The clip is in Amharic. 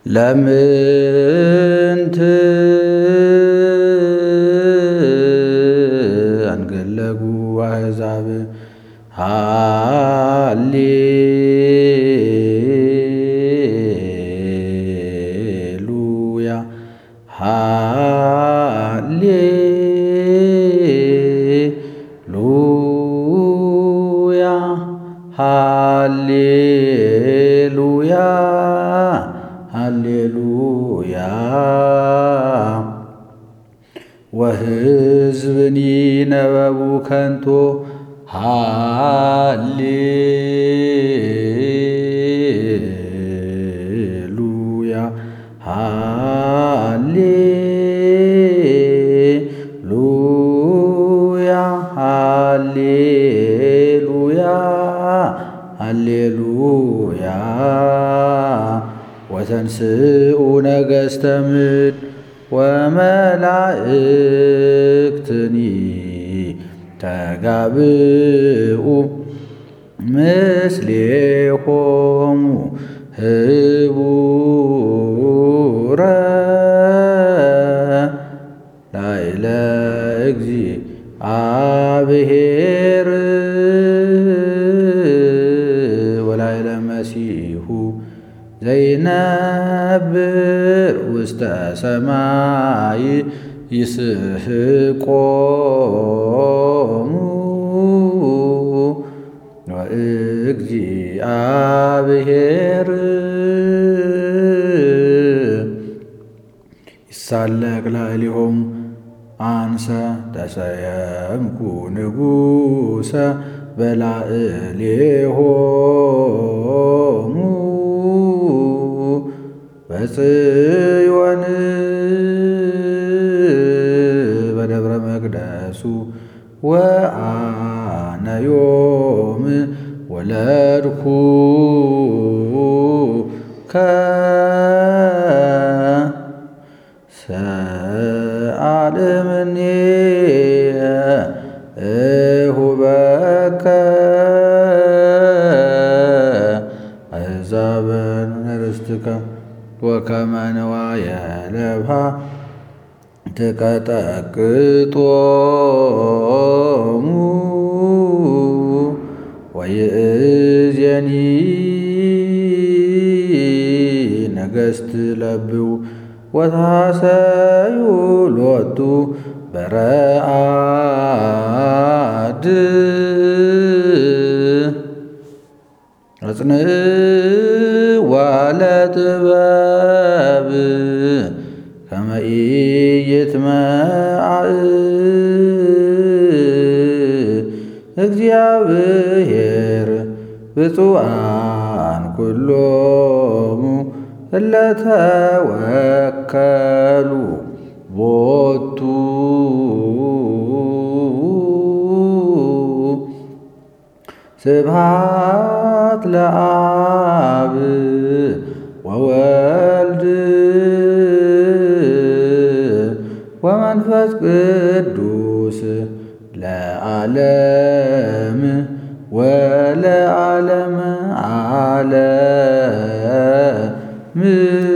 ለምንት አንገለጉ አሕዛብ ሃሌሉያ ሃሌሉያ ሃሌሉያ ሃሌሉያ ወሕዝብኒ ነበቡ ከንቶ ሃሌሉያ ሃሌሉያ ሃሌሉያ ሃሌሉያ ወተንስኡ ነገሥተ ምድር ወመላእክትኒ ተጋብኡ ምስሌሆሙ ህቡረ ላዕለ እግዚአብሔር ወላዕለ መሲሑ ዘይነብር ውስተ ሰማይ ይስሕቆሙ ወእግዚአብሔር ይሳለቅ ላዕሌሆሙ አንሰ ተሰየምኩ ንጉሠ በላዕሌሆሙ በጽዮን በደብረ መቅደሱ ወአነ ዮም ወለድኩ ሰአልምኔ እሁበከ አሕዛበን ርስትከ ወከመ ንዋየ ለብሃ ትቀጠቅጦሙ ወይእዜኒ ነገሥት ለብው ወታሰዩ ሎቱ በረአድ አጽንዕዋ ለጥበብ ከመ ኢይትመዓዕ እግዚአብሔር ብፁዓን ኩሎሙ እለ ተወከሉ ቦቱ ስብሐት ለአብ ወወልድ ወመንፈስ ቅዱስ ለዓለም ወለዓለመ ዓለም